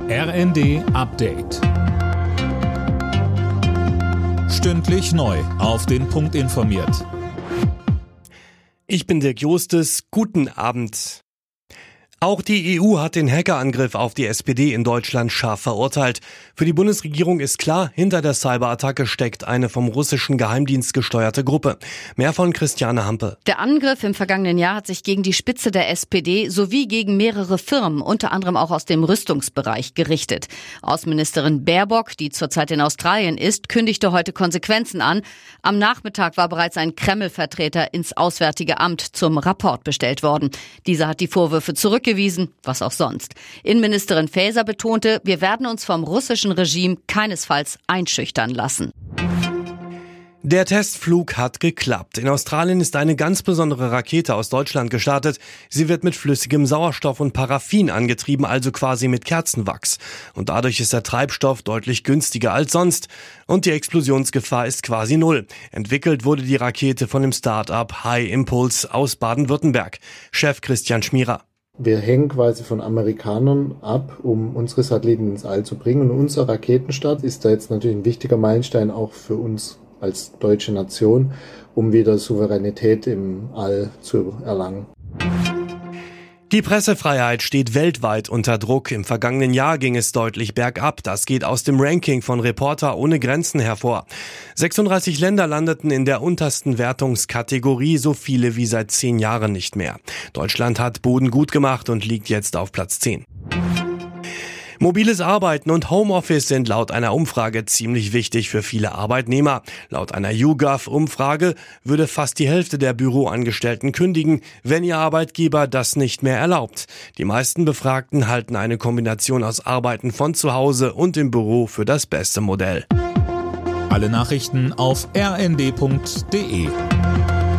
RND Update. Stündlich neu auf den Punkt informiert. Ich bin Dirk Jostes. Guten Abend. Auch die EU hat den Hackerangriff auf die SPD in Deutschland scharf verurteilt. Für die Bundesregierung ist klar, hinter der Cyberattacke steckt eine vom russischen Geheimdienst gesteuerte Gruppe. Mehr von Christiane Hampe. Der Angriff im vergangenen Jahr hat sich gegen die Spitze der SPD sowie gegen mehrere Firmen, unter anderem auch aus dem Rüstungsbereich, gerichtet. Außenministerin Baerbock, die zurzeit in Australien ist, kündigte heute Konsequenzen an. Am Nachmittag war bereits ein Kreml-Vertreter ins Auswärtige Amt zum Rapport bestellt worden. Dieser hat die Vorwürfe zurückgewiesen, was auch sonst. Innenministerin Faeser betonte, wir werden uns vom russischen Regime keinesfalls einschüchtern lassen. Der Testflug hat geklappt. In Australien ist eine ganz besondere Rakete aus Deutschland gestartet. Sie wird mit flüssigem Sauerstoff und Paraffin angetrieben, also quasi mit Kerzenwachs. Und dadurch ist der Treibstoff deutlich günstiger als sonst. Und die Explosionsgefahr ist quasi null. Entwickelt wurde die Rakete von dem Start-up High Impulse aus Baden-Württemberg. Chef Christian Schmierer. Wir hängen quasi von Amerikanern ab, um unsere Satelliten ins All zu bringen. Und unser Raketenstart ist da jetzt natürlich ein wichtiger Meilenstein auch für uns als deutsche Nation, um wieder Souveränität im All zu erlangen. Die Pressefreiheit steht weltweit unter Druck. Im vergangenen Jahr ging es deutlich bergab. Das geht aus dem Ranking von Reporter ohne Grenzen hervor. 36 Länder landeten in der untersten Wertungskategorie, so viele wie seit 10 Jahren nicht mehr. Deutschland hat Boden gut gemacht und liegt jetzt auf Platz 10. Mobiles Arbeiten und Homeoffice sind laut einer Umfrage ziemlich wichtig für viele Arbeitnehmer. Laut einer YouGov-Umfrage würde fast die Hälfte der Büroangestellten kündigen, wenn ihr Arbeitgeber das nicht mehr erlaubt. Die meisten Befragten halten eine Kombination aus Arbeiten von zu Hause und im Büro für das beste Modell. Alle Nachrichten auf rnd.de.